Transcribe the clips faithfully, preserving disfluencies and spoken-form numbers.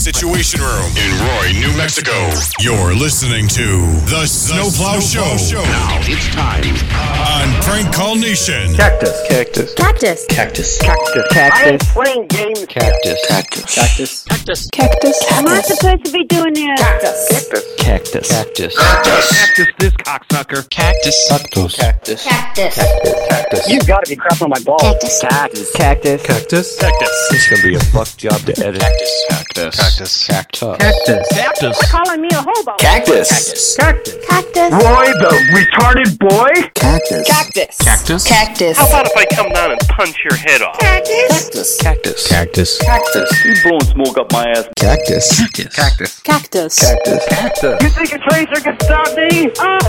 Situation Room in Roy, New Mexico. You're listening to The Snowplow Show. Show. Now it's time on Prank Call Nation. Cactus. Cactus. Cactus. Cactus. Cactus. Cactus. I am playing games. Cactus. Cactus. Cactus. Cactus. Cactus. Am I supposed to be doing this? Cactus. Cactus. Cactus. Cactus. Cactus. This cocksucker. Cactus. Cactus. Cactus. Cactus. Cactus. You gotta be crap on my balls. Cactus. Cactus. Cactus. Cactus. Cactus. This is gonna be a fuck job to edit. Cactus. Cactus. Cactus. Cactus. Cactus. Cactus. Calling me a hobo. Cactus. Cactus. Cactus. Cactus. Roy the retarded boy. Cactus. Cactus. Cactus. Cactus. How about if I come down and punch your head off? Cactus. Cactus. Cactus. Cactus. You blowing smoke up my ass. Cactus. Cactus. Cactus. Cactus. Cactus. Cactus. You think a tracer can stop me?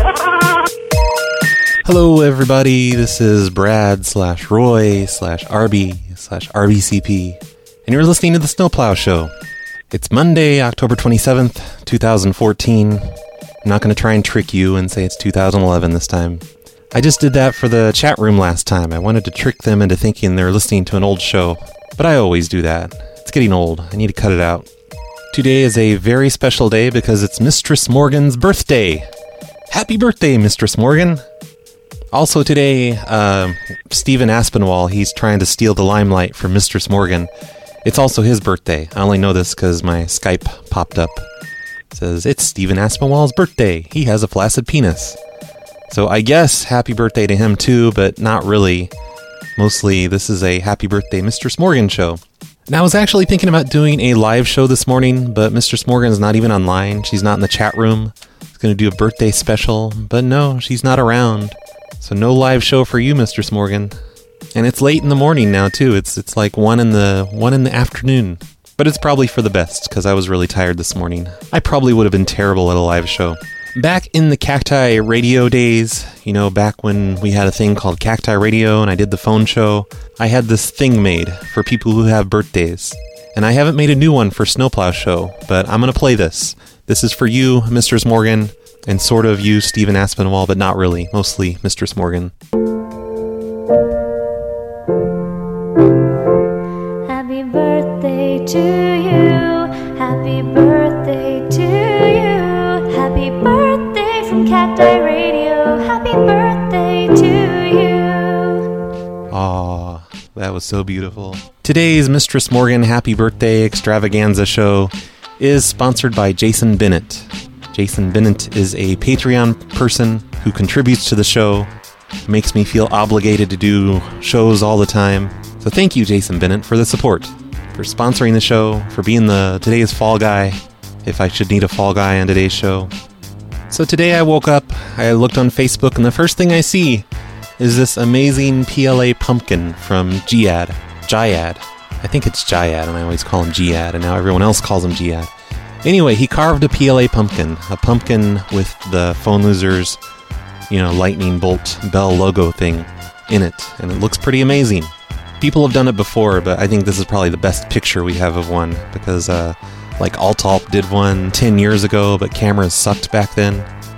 Hello, everybody. This is Brad slash Roy slash R B slash R B C P, and you're listening to The Snowplow Show. It's Monday, October twenty-seventh, twenty fourteen. I'm not going to try and trick you and say it's two thousand eleven this time. I just did that for the chat room last time. I wanted to trick them into thinking they're listening to an old show, but I always do that. It's getting old. I need to cut it out. Today is a very special day because it's Mistress Morgan's birthday. Happy birthday, Mistress Morgan. Also today, uh, Stephen Aspinwall, he's trying to steal the limelight from Mistress Morgan. It's also his birthday. I only know this because my Skype popped up. It says, it's Stephen Aspinwall's birthday. He has a flaccid penis. So I guess happy birthday to him too, but not really. Mostly this is a happy birthday Mistress Morgan show. And I was actually thinking about doing a live show this morning, but Mistress Morgan is not even online. She's not in the chat room. She's going to do a birthday special, but no, she's not around. So no live show for you, Mistress Morgan. And it's late in the morning now too. It's it's like one in the one in the afternoon. But it's probably for the best because I was really tired this morning. I probably would have been terrible at a live show. Back in the Cacti Radio days, you know, back when we had a thing called Cacti Radio and I did the phone show, I had this thing made for people who have birthdays. And I haven't made a new one for Snowplow Show, but I'm going to play this. This is for you, Mistress Morgan. And sort of you, Stephen Aspinwall, but not really. Mostly Mistress Morgan. Happy birthday to you. Happy birthday to you. Happy birthday from Cacti Radio. Happy birthday to you. Aw, that was so beautiful. Today's Mistress Morgan Happy Birthday Extravaganza show is sponsored by Jason Bennett. Jason Bennett is a Patreon person who contributes to the show, makes me feel obligated to do shows all the time. So thank you, Jason Bennett, for the support, for sponsoring the show, for being the today's fall guy, if I should need a fall guy on today's show. So today I woke up, I looked on Facebook, and the first thing I see is this amazing P L A pumpkin from Giad. Giad. I think it's Giad, and I always call him Giad, and now everyone else calls him Giad. Anyway, he carved a P L A pumpkin, a pumpkin with the Phone Losers, you know, lightning bolt bell logo thing in it, and it looks pretty amazing. People have done it before, but I think this is probably the best picture we have of one, because, uh, like, Altalp did one ten years ago, but cameras sucked back then,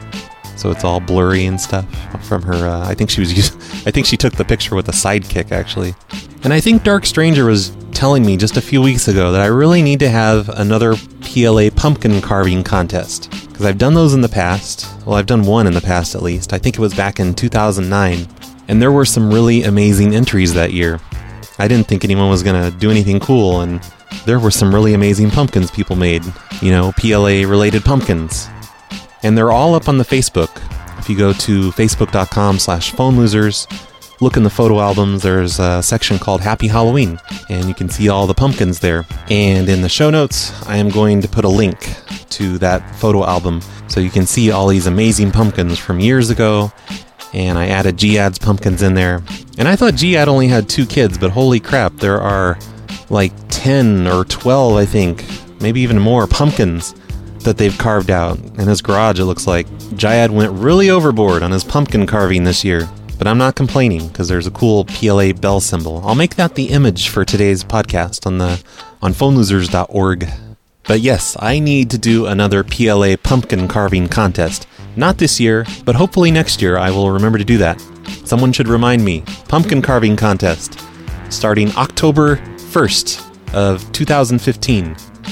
so it's all blurry and stuff from her, uh, I think she was using, I think she took the picture with a sidekick, actually. And I think Dark Stranger was telling me just a few weeks ago that I really need to have another P L A pumpkin carving contest, because I've done those in the past. Well, I've done one in the past at least. I think it was back in two thousand nine, and there were some really amazing entries that year. I didn't think anyone was going to do anything cool, and there were some really amazing pumpkins people made, you know, P L A related pumpkins. And they're all up on the Facebook. If you go to facebook.com slash phone losers, look in the photo albums, there's a section called Happy Halloween, and you can see all the pumpkins there. And in the show notes, I am going to put a link to that photo album so you can see all these amazing pumpkins from years ago. And I added Giad's pumpkins in there. And I thought Giad only had two kids, but holy crap, there are like ten or twelve, I think, maybe even more pumpkins that they've carved out. In his garage, it looks like Giad went really overboard on his pumpkin carving this year. But I'm not complaining, because there's a cool P L A bell symbol. I'll make that the image for today's podcast on the on phone losers dot org. But yes, I need to do another P L A pumpkin carving contest. Not this year, but hopefully next year I will remember to do that. Someone should remind me. Pumpkin carving contest, starting October first of two thousand fifteen.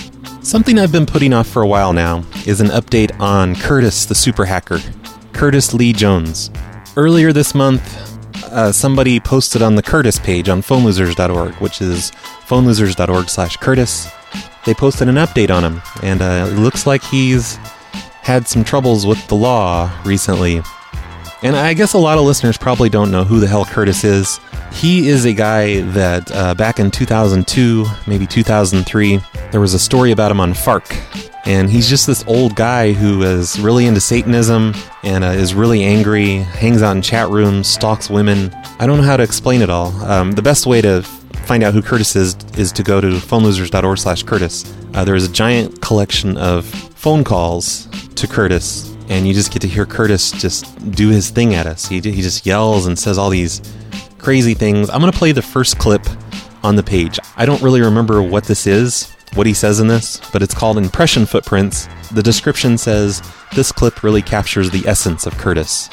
Something I've been putting off for a while now is an update on Curtis the super hacker, Curtis Lee Jones. Earlier this month, uh, somebody posted on the Curtis page on phone losers dot org, which is phone losers dot org slash Curtis. They posted an update on him, and uh, it looks like he's had some troubles with the law recently. And I guess a lot of listeners probably don't know who the hell Curtis is. He is a guy that uh, back in two thousand two, maybe two thousand three, there was a story about him on Fark. And he's just this old guy who is really into Satanism and uh, is really angry, hangs out in chat rooms, stalks women. I don't know how to explain it all. Um, the best way to find out who Curtis is is to go to phone losers dot org slash Curtis. Uh, there is a giant collection of phone calls to Curtis, and you just get to hear Curtis just do his thing at us. He, he just yells and says all these crazy things. I'm going to play the first clip on the page. I don't really remember what this is, what he says in this, but it's called Impression Footprints. The description says, this clip really captures the essence of Curtis.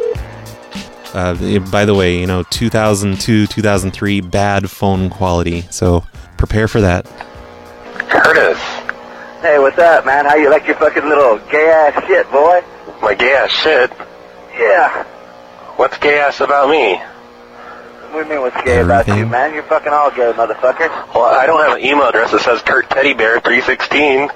Uh, by the way, you know, two thousand two, two thousand three, bad phone quality, so prepare for that. Curtis. Hey, what's up, man? How you like your fucking little gay-ass shit, boy? My gay-ass shit? Yeah. What's gay-ass about me? What do you mean what's gay about you, man? You're fucking all gay, motherfucker. Well, I don't have an email address that says Kurt Teddy Bear three sixteen.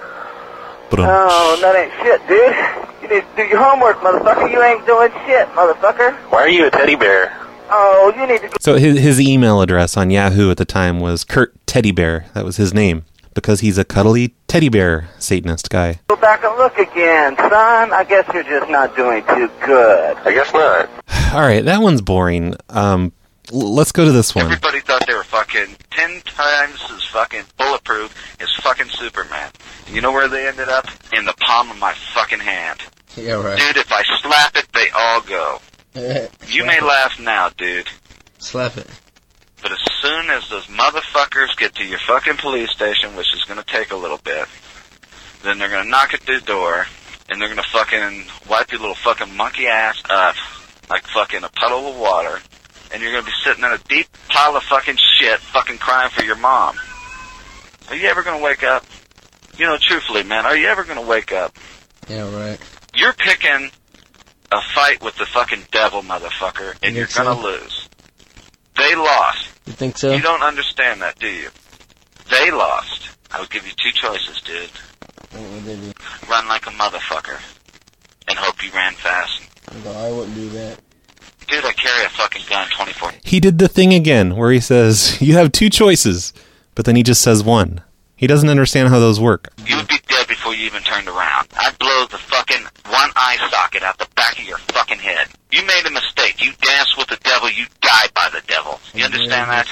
Oh, that ain't shit, dude. You need to do your homework, motherfucker. You ain't doing shit, motherfucker. Why are you a teddy bear? Oh, you need to... So his, his email address on Yahoo at the time was Kurt Teddy Bear. That was his name, because he's a cuddly teddy bear Satanist guy. Go back and look again, son. I guess you're just not doing too good. I guess not. All right, that one's boring. Um, l- let's go to this one. Everybody thought they were fucking ten times as fucking bulletproof as fucking Superman. You know where they ended up? In the palm of my fucking hand. Yeah, right. Dude, if I slap it, they all go. You may laugh now, dude. Slap it. But as soon as those motherfuckers get to your fucking police station, which is going to take a little bit, then they're going to knock at the door, and they're going to fucking wipe your little fucking monkey ass up like fucking a puddle of water, and you're going to be sitting in a deep pile of fucking shit fucking crying for your mom. Are you ever going to wake up? You know, truthfully, man, are you ever going to wake up? Yeah, right. You're picking a fight with the fucking devil, motherfucker, and you're going to lose. They lost. You think so? You don't understand that, do you? They lost. I would give you two choices, dude. What would they do? Run like a motherfucker and hope you ran fast. No, I wouldn't do that. Dude, I carry a fucking gun twenty-four. He did the thing again where he says, you have two choices, but then he just says one. He doesn't understand how those work. You would be dead before you even turned around. I'd blow the fucking one eye socket out the back of your fucking head. You made a mistake. You danced with the devil. You died by the devil. You understand that?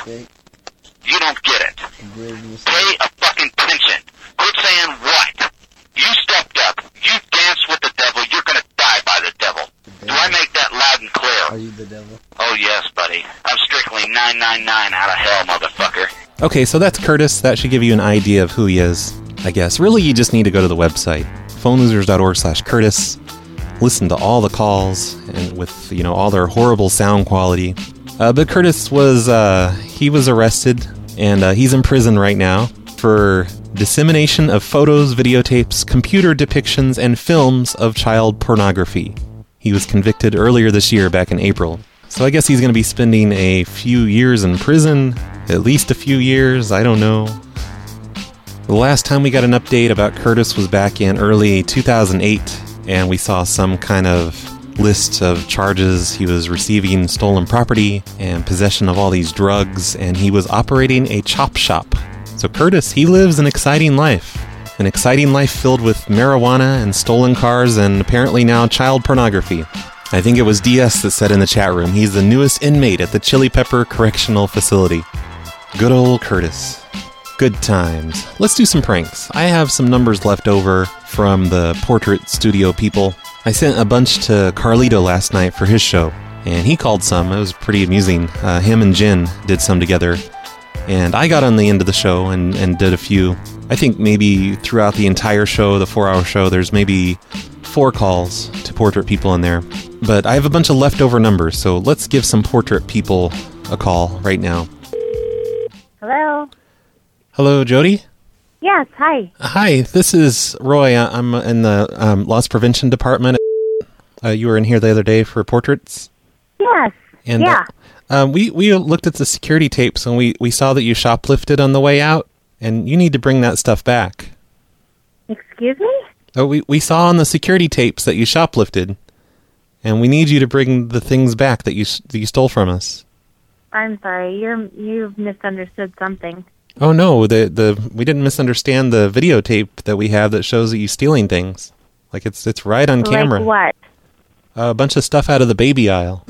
You don't get it. Pay a fucking pension. Quit saying what? You stepped up. You danced with the devil. You're going to die by the devil. Do I make that loud and clear? Are you the devil? Oh, yes, buddy. I'm strictly nine nine nine out of hell, motherfucker. Okay, so that's Curtis. That should give you an idea of who he is, I guess. Really, you just need to go to the website, phone losers dot org slash Curtis. Listen to all the calls and with, you know, all their horrible sound quality. Uh, but Curtis was, uh, he was arrested, and uh, he's in prison right now for dissemination of photos, videotapes, computer depictions, and films of child pornography. He was convicted earlier this year, back in April. So I guess he's going to be spending a few years in prison, at least a few years, I don't know. The last time we got an update about Curtis was back in early two thousand eight, and we saw some kind of list of charges. He was receiving stolen property and possession of all these drugs, and he was operating a chop shop. So Curtis, he lives an exciting life. An exciting life filled with marijuana and stolen cars and apparently now child pornography. I think it was D S that said in the chat room, he's the newest inmate at the Chili Pepper Correctional Facility. Good old Curtis. Good times. Let's do some pranks. I have some numbers left over from the Portrait Studio people. I sent a bunch to Carlito last night for his show, and he called some. It was pretty amusing. Uh, him and Jen did some together, and I got on the end of the show and, and did a few. I think maybe throughout the entire show, the four-hour show, there's maybe four calls to Portrait people in there. But I have a bunch of leftover numbers, so let's give some Portrait people a call right now. Hello? Hello, Jody? Yes, hi. Hi, this is Roy. I- I'm in the um, loss prevention department. Uh, you were in here the other day for portraits. Yes. And, yeah. Uh, um, we, we looked at the security tapes and we, we saw that you shoplifted on the way out, and you need to bring that stuff back. Excuse me? Oh, we, we saw on the security tapes that you shoplifted, and we need you to bring the things back that you that you stole from us. I'm sorry. You're you've misunderstood something. Oh no, the the we didn't misunderstand the videotape that we have that shows that you stealing things. Like it's it's right on camera. Like what? Uh, a bunch of stuff out of the baby aisle.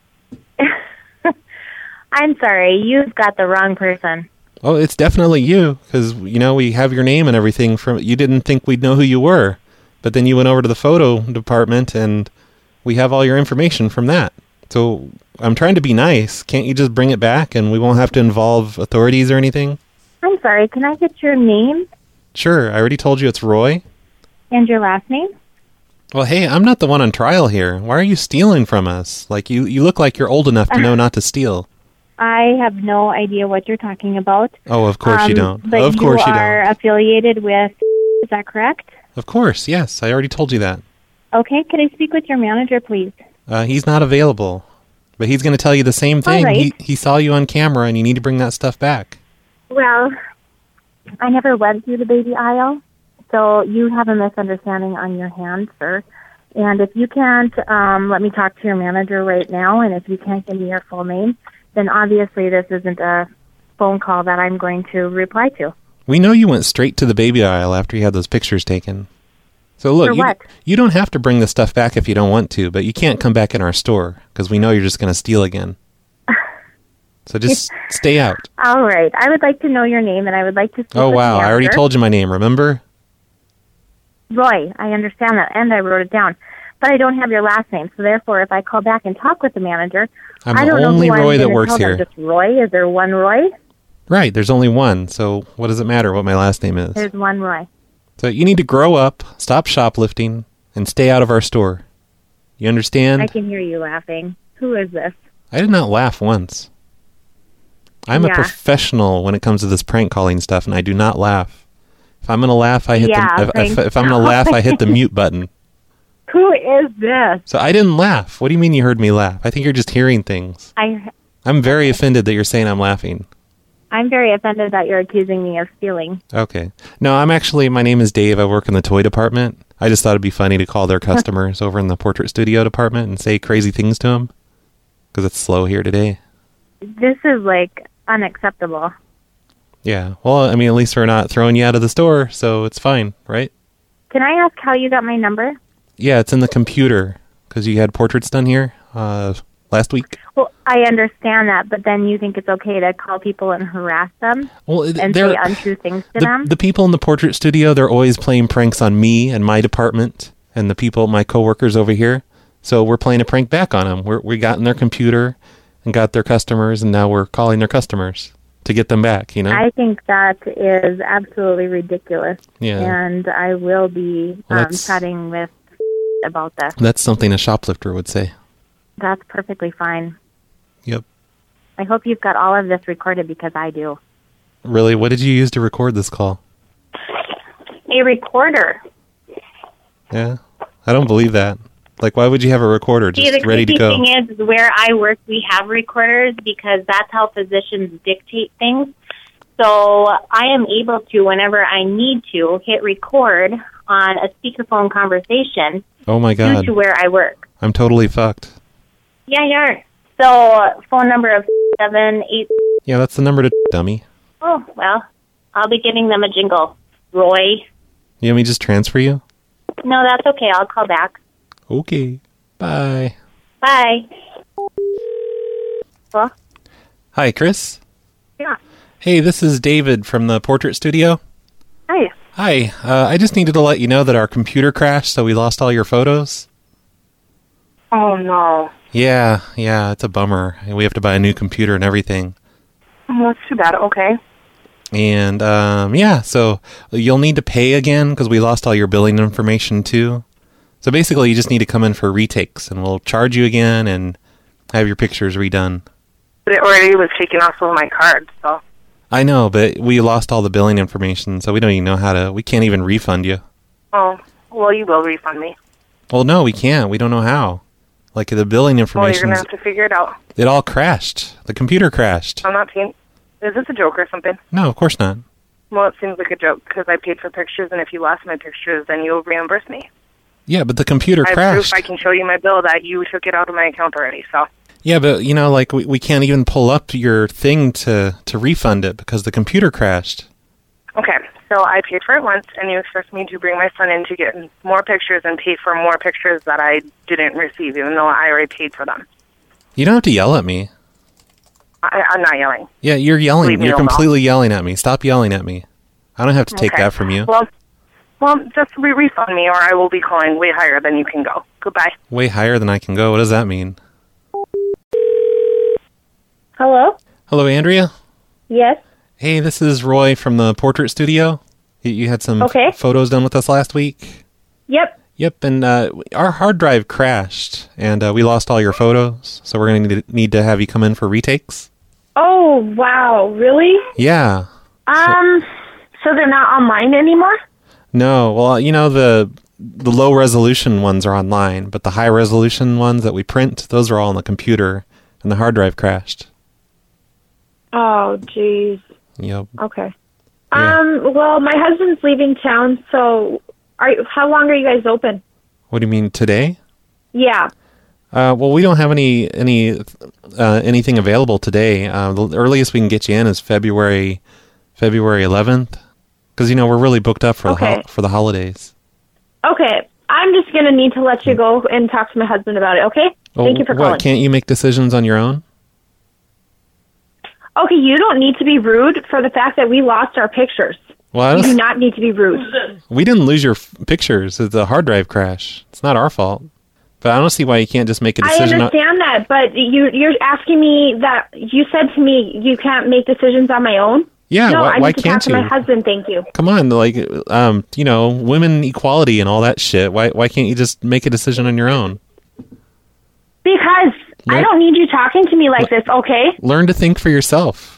I'm sorry. You've got the wrong person. Oh, it's definitely you, because you know we have your name and everything. From you didn't think we'd know who you were, but then you went over to the photo department and we have all your information from that. So I'm trying to be nice. Can't you just bring it back and we won't have to involve authorities or anything? I'm sorry. Can I get your name? Sure. I already told you it's Roy. And your last name? Well, hey, I'm not the one on trial here. Why are you stealing from us? Like, you, you look like you're old enough to know not to steal. I have no idea what you're talking about. Oh, of course um, you don't. But Of course you you are don't. affiliated with, is that correct? Of course, yes. I already told you that. Okay. Could I speak with your manager, please? Uh, he's not available. But he's going to tell you the same thing. All right. He, he saw you on camera and you need to bring that stuff back. Well, I never went through the baby aisle, so you have a misunderstanding on your hands, sir. And if you can't, um, let me talk to your manager right now, and if you can't give me your full name, then obviously this isn't a phone call that I'm going to reply to. We know you went straight to the baby aisle after you had those pictures taken. So look, For you, what? you don't have to bring the stuff back if you don't want to, but you can't come back in our store because we know you're just going to steal again. So just stay out. All right. I would like to know your name, and I would like to speak Oh, with wow. the I already manager. told you my name, remember? Roy, I understand that, and I wrote it down. But I don't have your last name, so therefore, if I call back and talk with the manager, I'm I the don't only know who Roy I'm that gonna works tell them. here. Just Roy? Is there one Roy? Right, there's only one, so what does it matter what my last name is? There's one Roy. So you need to grow up, stop shoplifting, and stay out of our store. You understand? I can hear you laughing. Who is this? I did not laugh once. I'm Yeah. a professional when it comes to this prank calling stuff, and I do not laugh. If I'm going to laugh, I hit Yeah, the if, prank if, if I'm going to laugh, I hit the mute button. Who is this? So I didn't laugh. What do you mean you heard me laugh? I think you're just hearing things. I, I'm very offended that you're saying I'm laughing. I'm very offended that you're accusing me of stealing. Okay. No, I'm actually, my name is Dave. I work in the toy department. I just thought it'd be funny to call their customers over in the portrait studio department and say crazy things to them. Because it's slow here today. This is, like, unacceptable. Yeah. Well, I mean, at least we're not throwing you out of the store, so it's fine, right? Can I ask how you got my number? Yeah, it's in the computer. Because you had portraits done here uh, last week. Well, I understand that, but then you think it's okay to call people and harass them Well, and they're- say untrue things to The, them? the people in the portrait studio, they're always playing pranks on me and my department and the people, my coworkers over here. So we're playing a prank back on them. We're, we got in their computer and got their customers, and now we're calling their customers to get them back, you know? I think that is absolutely ridiculous. Yeah. And I will be Well, um, that's- chatting with about this. That's something a shoplifter would say. That's perfectly fine. Yep. I hope you've got all of this recorded because I do. Really? What did you use to record this call? A recorder. Yeah? I don't believe that. Like, why would you have a recorder See, just the ready to creepy go? thing is, where I work, we have recorders because that's how physicians dictate things. So I am able to, whenever I need to, hit record on a speakerphone conversation Oh my due god. to where I work. I'm totally fucked. Yeah, you are. So phone number of seven eight. Yeah, that's the number to dummy. Oh well, I'll be giving them a jingle. Roy. You want me to just transfer you? No, that's okay. I'll call back. Okay. Bye. Bye. Well, Hi, Chris. yeah. Hey, this is David from the portrait studio. Hi. Hi. Uh, I just needed to let you know that our computer crashed, so we lost all your photos. Oh no. Yeah, yeah, it's a bummer. We have to buy a new computer and everything. Oh, that's too bad. Okay. And, um, yeah, so you'll need to pay again because we lost all your billing information, too. So basically, you just need to come in for retakes, and we'll charge you again and have your pictures redone. But it already was taken off of my card, so. I know, but we lost all the billing information, so we don't even know how to... We can't even refund you. Oh, well, you will refund me. Well, no, we can't. We don't know how. Like, the billing information... Well, you're going to have to figure it out. It all crashed. The computer crashed. I'm not paying... Is this a joke or something? No, of course not. Well, it seems like a joke, because I paid for pictures, and if you lost my pictures, then you'll reimburse me. Yeah, but the computer I crashed. have proof I can show you my bill that you took it out of my account already, so... Yeah, but, you know, like, we, we can't even pull up your thing to, to refund it because the computer crashed. Okay, so I paid for it once, and you expect me to bring my son in to get more pictures and pay for more pictures that I didn't receive, even though I already paid for them. You don't have to yell at me. I, I'm not yelling. Yeah, you're yelling. Leave me You're alone. completely yelling at me. Stop yelling at me. I don't have to take Okay. that from you. Well, well, just re- refund me, or I will be calling way higher than you can go. Goodbye. Way higher than I can go. What does that mean? Hello? Hello, Andrea? Yes? Hey, this is Roy from the Portrait Studio. You, you had some Okay. f- photos done with us last week? Yep. Yep, and uh, our hard drive crashed, and uh, we lost all your photos, so we're going to need to have you come in for retakes. Oh, wow. Really? Yeah. Um, so they're not online anymore? No, well, you know, the the low-resolution ones are online, but the high-resolution ones that we print, those are all on the computer, and the hard drive crashed. Oh, jeez. Yep. Okay. Yeah. Um, well, my husband's leaving town, so are you, how long are you guys open? What do you mean, today? Yeah. Uh, well, we don't have any any uh, anything available today. Uh, the earliest we can get you in is February February eleventh, because you know we're really booked up for Okay. the ho- for the holidays. Okay. I'm just going to need to let you go and talk to my husband about it, okay? Oh, Thank you for what, calling. Can't you make decisions on your own? Okay, you don't need to be rude for the fact that we lost our pictures. Well, I You do don't, not need to be rude. we didn't lose your f- pictures. It's a hard drive crash. It's not our fault. But I don't see why you can't just make a I decision. on- understand that, but you, you're asking me that you said to me you can't make decisions on my own? Yeah, no, why- I why need to can't talk to my you? husband, thank you. Come on, like, um, you know, women equality and all that shit. Why why can't you just make a decision on your own? Because I Right. don't need you talking to me like this, okay? Learn to think for yourself.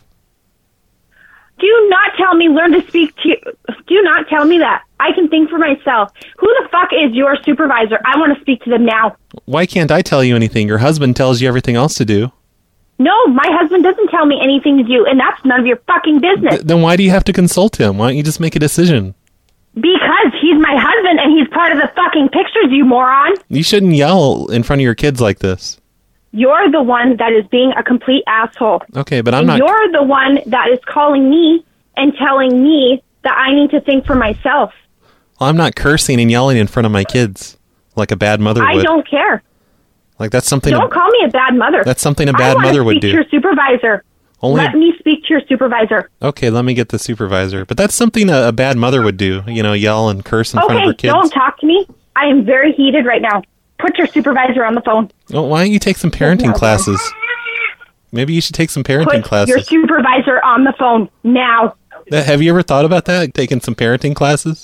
Do not tell me learn to speak to you. Do not tell me that. I can think for myself. Who the fuck is your supervisor? I want to speak to them now. Why can't I tell you anything? Your husband tells you everything else to do. No, my husband doesn't tell me anything to do, and that's none of your fucking business. Th- then why do you have to consult him? Why don't you just make a decision? Because he's my husband and he's part of the fucking pictures, you moron. You shouldn't yell in front of your kids like this. You're the one that is being a complete asshole. Okay, but I'm And not... you're the one that is calling me and telling me that I need to think for myself. Well, I'm not cursing and yelling in front of my kids like a bad mother I would. don't care. Like that's something. Don't a, call me a bad mother. That's something a I bad wanna mother would speak do. to your supervisor. Only. Let me speak to your supervisor. Okay, let me get the supervisor. But that's something a, a bad mother would do. You know, yell and curse in front of her Okay, kids. don't talk to me. I am very heated right now. Put your supervisor on the phone. Well, why don't you take some parenting classes? Maybe you should take some parenting Put classes. your supervisor on the phone now. Uh, Have you ever thought about that? Taking some parenting classes?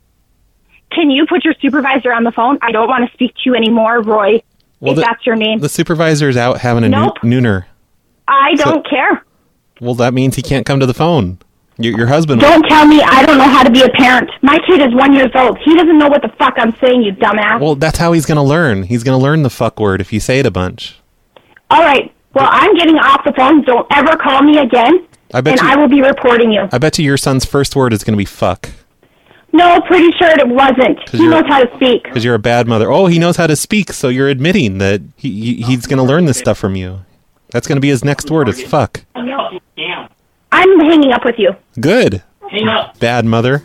Can you put your supervisor on the phone? I don't want to speak to you anymore, Roy. Well, if the, that's your name. The supervisor's out having a Nope. noo- nooner. I So- don't care. Well, that means he can't come to the phone. Your, your husband. Don't tell me I don't know how to be a parent. My kid is one years old. He doesn't know what the fuck I'm saying, you dumbass. Well, that's how he's going to learn. He's going to learn the fuck word if you say it a bunch. All right. Well, I'm getting off the phone. Don't ever call me again. I bet and you- I will be reporting you. I bet you your son's first word is going to be fuck. No, pretty sure it wasn't. He you're- knows how to speak. Because you're a bad mother. Oh, he knows how to speak, so you're admitting that he, he he's going to learn this stuff from you. That's going to be his next word is fuck. I'm hanging up with you. Good. Hang up. Bad mother.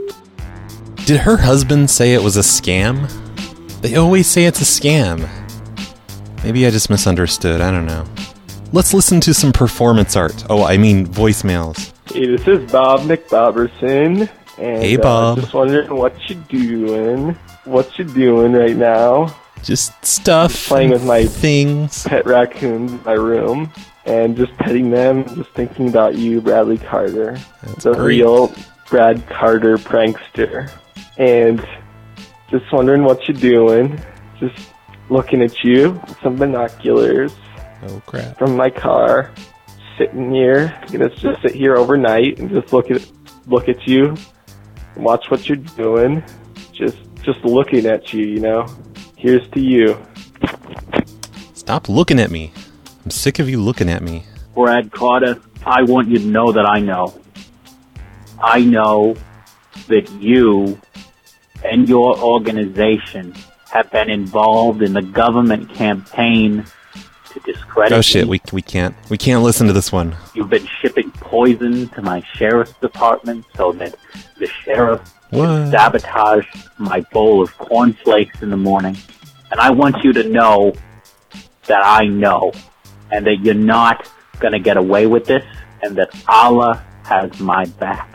Did her husband say it was a scam? They always say it's a scam. Maybe I just misunderstood. I don't know. Let's listen to some performance art. Oh, I mean voicemails. Hey, this is Bob McBoberson. And, Hey, Bob. Uh, just wondering what you doing. What you doing right now? Just stuff. Just playing with my things. Pet raccoons in my room. And just petting them. Just thinking about you, Bradley Carter. That's the great. real Brad Carter prankster. And just wondering what you doing. Just looking at you with some binoculars. Oh, crap. From my car. sitting here, gonna just sit here overnight and just look at look at you, watch what you're doing, just just looking at you, you know. Here's to you. Stop looking at me. I'm sick of you looking at me. Brad Carter, I want you to know that I know. I know that you and your organization have been involved in the government campaign to discredit Oh shit, me. we we can't we can't listen to this one. You've been shipping poison to my sheriff's department so that the sheriff What? can sabotage my bowl of cornflakes in the morning. And I want you to know that I know, and that you're not going to get away with this, and that Allah has my back.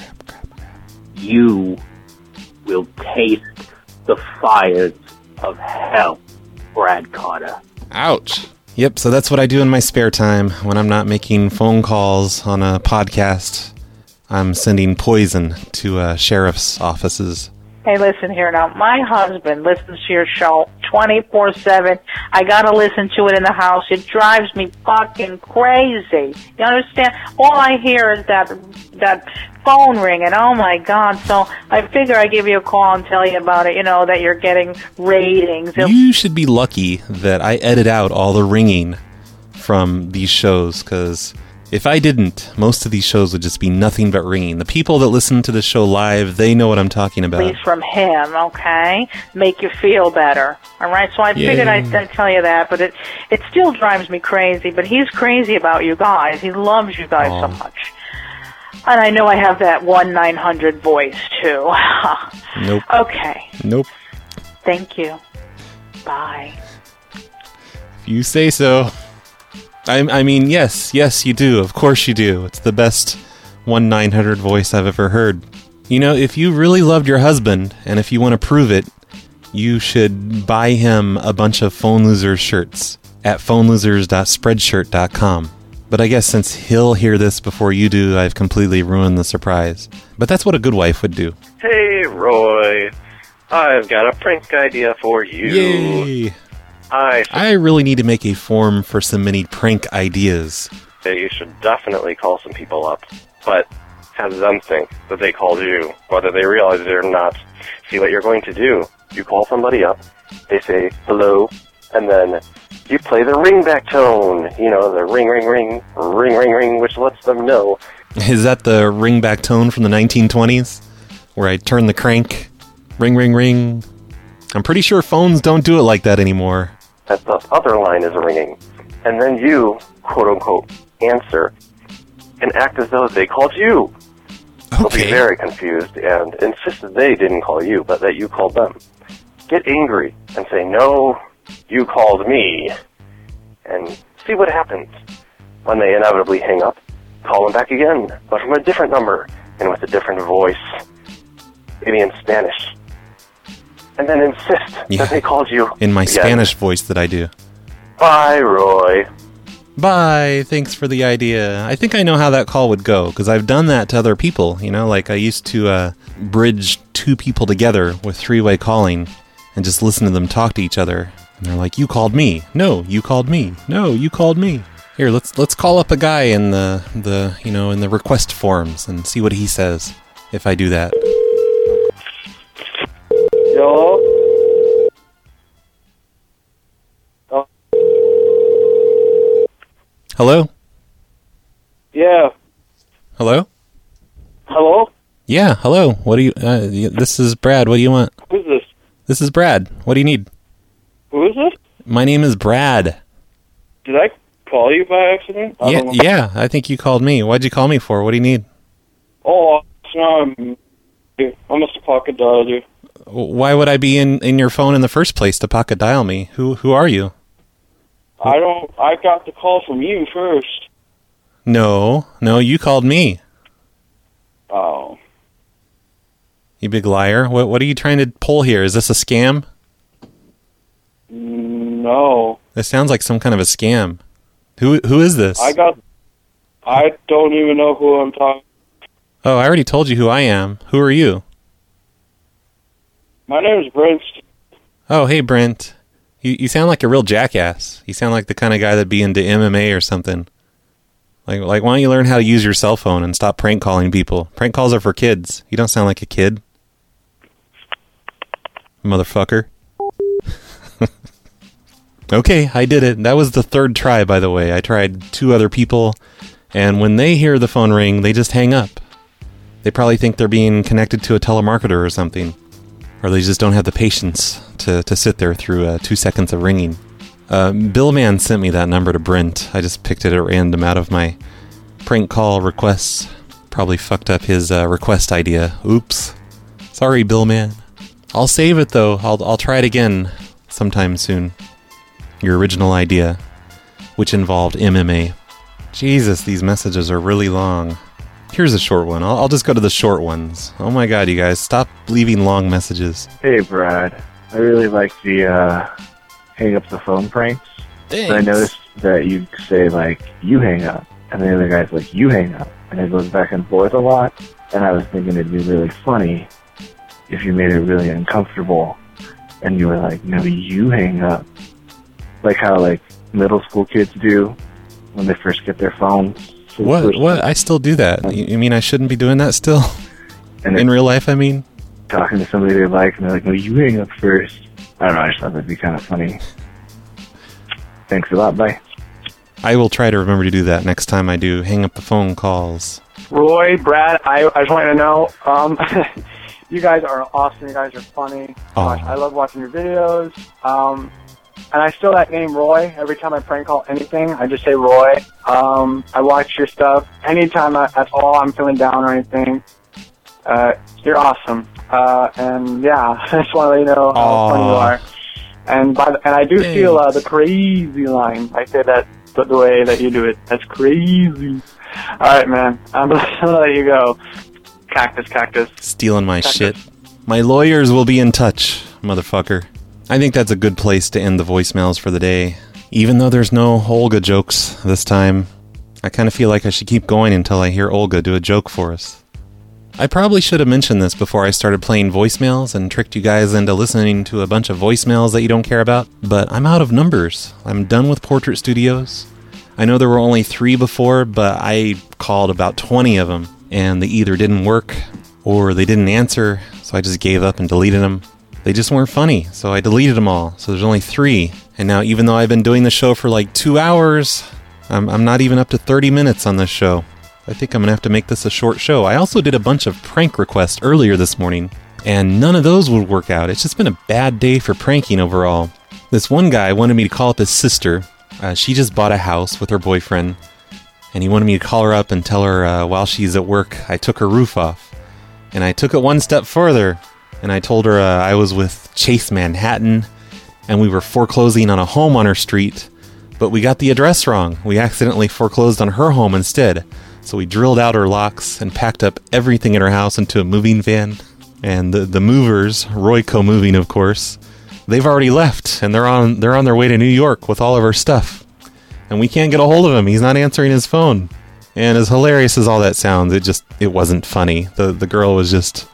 You will taste the fires of hell, Brad Carter. Ouch. Yep, so that's what I do in my spare time when I'm not making phone calls on a podcast. I'm sending poison to uh, sheriff's offices. Hey, listen here now. My husband listens to your show twenty-four seven. I gotta listen to it in the house. It drives me fucking crazy. You understand? All I hear is that that phone ringing. Oh my God. So I figure I give you a call and tell you about it, you know, that you're getting ratings. You should be lucky that I edit out all the ringing from these shows, because if I didn't, most of these shows would just be nothing but ringing. The people that listen to the show live, they know what I'm talking At about. least from him, okay? Make you feel better. All right? So I Yeah. figured I'd, I'd tell you that, but it it still drives me crazy. But he's crazy about you guys. He loves you guys so much. And I know I have that one nine hundred voice, too. Nope. Okay. Nope. Thank you. Bye. If you say so. I, I mean, yes, yes, you do. Of course you do. It's the best one nine hundred voice I've ever heard. You know, if you really loved your husband, and if you want to prove it, you should buy him a bunch of Phone Losers shirts at phone losers dot spreadshirt dot com. But I guess since he'll hear this before you do, I've completely ruined the surprise. But that's what a good wife would do. Hey, Roy. I've got a prank idea for you. Yay! I I really need to make a form for submitting prank ideas. say you should definitely call some people up, but have them think that they called you, whether they realize it or not. See what you're going to do. You call somebody up, they say hello, and then you play the ringback tone. You know, the ring, ring, ring, ring, ring, ring, which lets them know. Is that the ringback tone from the nineteen twenties? Where I turn the crank, ring, ring, ring. I'm pretty sure phones don't do it like that anymore. That the other line is ringing. And then you, quote-unquote, answer and act as though they called you. They'll be very confused and insist that they didn't call you, but that you called them. Get angry and say, no, you called me. And see what happens. When they inevitably hang up, call them back again, but from a different number and with a different voice. Maybe in Spanish. And then insist Yeah. that they called you In my again. Spanish voice that I do. Bye, Roy. Bye, thanks for the idea. I think I know how that call would go, because I've done that to other people. You know, like I used to uh, bridge two people together with three-way calling and just listen to them talk to each other. And they're like, you called me. No, you called me. No, you called me. Here, let's let's call up a guy in the, the you know, in the request forms and see what he says if I do that. Yo. Hello? Yeah. Hello? Hello? Yeah, hello. What do you... Uh, y- this is Brad. What do you want? Who's this? This is Brad. What do you need? Who is it? My name is Brad. Did I call you by accident? I Yeah, don't know. yeah, I think you called me. What'd you call me for? What do you need? Oh, it's not. I must have pocket dialed you. Why would I be in, in your phone in the first place to pocket dial me? Who who are you? I don't. I got the call from you first. No, no, you called me. Oh. You big liar. What what are you trying to pull here? Is this a scam? No. This sounds like some kind of a scam. Who who is this? I got. I don't even know who I'm talking. Oh, I already told you who I am. Who are you? My name is Brent. Oh, hey Brent. You you sound like a real jackass. You sound like the kind of guy that'd be into M M A or something. Like, like, why don't you learn how to use your cell phone and stop prank calling people? Prank calls are for kids. You don't sound like a kid. Motherfucker. Okay, I did it. That was the third try, by the way. I tried two other people, and when they hear the phone ring, they just hang up. They probably think they're being connected to a telemarketer or something. Or they just don't have the patience to, to sit there through uh, two seconds of ringing. Uh, Billman sent me that number to Brent. I just picked it at random out of my prank call requests. Probably fucked up his uh, request idea. Oops. Sorry, Billman. I'll save it, though. I'll, I'll try it again sometime soon. Your original idea, which involved M M A. Jesus, these messages are really long. Here's a short one. I'll, I'll just go to the short ones. Oh my god, you guys, stop leaving long messages. Hey, Brad. I really like the uh, hang up the phone pranks. Thanks. But I noticed that you say, like, you hang up, and the other guy's like, you hang up. And it goes back and forth a lot. And I was thinking it'd be really funny if you made it really uncomfortable and you were like, no, you hang up. Like how, like, middle school kids do when they first get their phones. What? What? I still do that. You, you mean I shouldn't be doing that still? And in real life, I mean? Talking to somebody they like, and they're like, no, you hang up first. I don't know, I just thought that'd be kind of funny. Thanks a lot, bye. I will try to remember to do that next time I do hang up the phone calls. Roy, Brad, I, I just want you to know, um, you guys are awesome. You guys are funny. Oh. Gosh, I love watching your videos. Um, and I steal that name, Roy. Every time I prank call anything, I just say Roy. Um, I watch your stuff. Anytime I, at all I'm feeling down or anything, uh, you're awesome. Uh, and yeah, I just want to let you know how Aww. funny you are. And by the, and I do Thanks. steal uh, the crazy line. I say that the, the way that you do it. That's crazy. All right, man. I'm gonna let you go. Cactus, cactus. Stealing my Cactus. shit. My lawyers will be in touch, motherfucker. I think that's a good place to end the voicemails for the day. Even though there's no Olga jokes this time, I kind of feel like I should keep going until I hear Olga do a joke for us. I probably should have mentioned this before I started playing voicemails and tricked you guys into listening to a bunch of voicemails that you don't care about, but I'm out of numbers. I'm done with Portrait Studios. I know there were only three before, but I called about twenty of them, and they either didn't work or they didn't answer, so I just gave up and deleted them. They just weren't funny, so I deleted them all. So there's only three. And now, even though I've been doing the show for like two hours, I'm, I'm not even up to thirty minutes on this show. I think I'm going to have to make this a short show. I also did a bunch of prank requests earlier this morning, and none of those would work out. It's just been a bad day for pranking overall. This one guy wanted me to call up his sister. Uh, she just bought a house with her boyfriend, and he wanted me to call her up and tell her uh, while she's at work I took her roof off. And I took it one step further, and I told her uh, I was with Chase Manhattan, and we were foreclosing on a home on her street, but we got the address wrong. We accidentally foreclosed on her home instead. So we drilled out her locks and packed up everything in her house into a moving van. And the, the movers, Royco Moving, of course, they've already left, and they're on they're on their way to New York with all of our stuff. And we can't get a hold of him. He's not answering his phone. And as hilarious as all that sounds, it just it wasn't funny. The the girl was just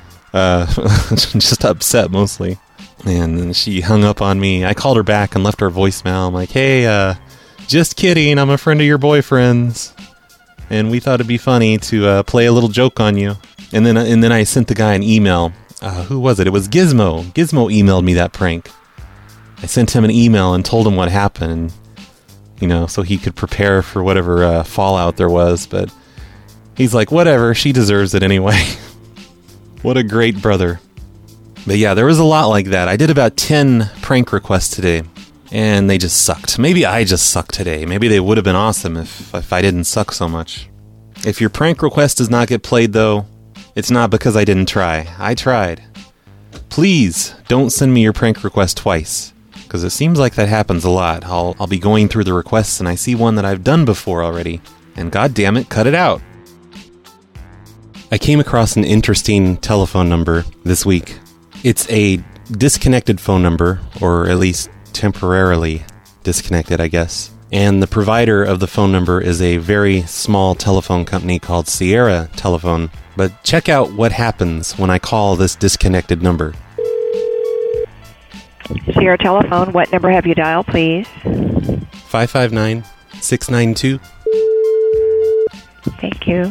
uh, just upset mostly. And then she hung up on me. I called her back and left her a voicemail. I'm like, hey, uh, just kidding. I'm a friend of your boyfriend's. And we thought it'd be funny to uh, play a little joke on you. And then and then I sent the guy an email. Uh, who was it? It was Gizmo. Gizmo emailed me that prank. I sent him an email and told him what happened. You know, so he could prepare for whatever uh, fallout there was. But he's like, whatever, she deserves it anyway. What a great brother. But yeah, there was a lot like that. I did about ten prank requests today. And they just sucked. Maybe I just sucked today. Maybe they would have been awesome if, if I didn't suck so much. If your prank request does not get played, though, it's not because I didn't try. I tried. Please don't send me your prank request twice, because it seems like that happens a lot. I'll, I'll be going through the requests and I see one that I've done before already, and god damn it, cut it out. I came across an interesting telephone number this week. It's a disconnected phone number, or at least temporarily disconnected, I guess. And the provider of the phone number is a very small telephone company called Sierra Telephone. But check out what happens when I call this disconnected number. Sierra Telephone, what number have you dialed, please? five five nine, six nine two. Thank you.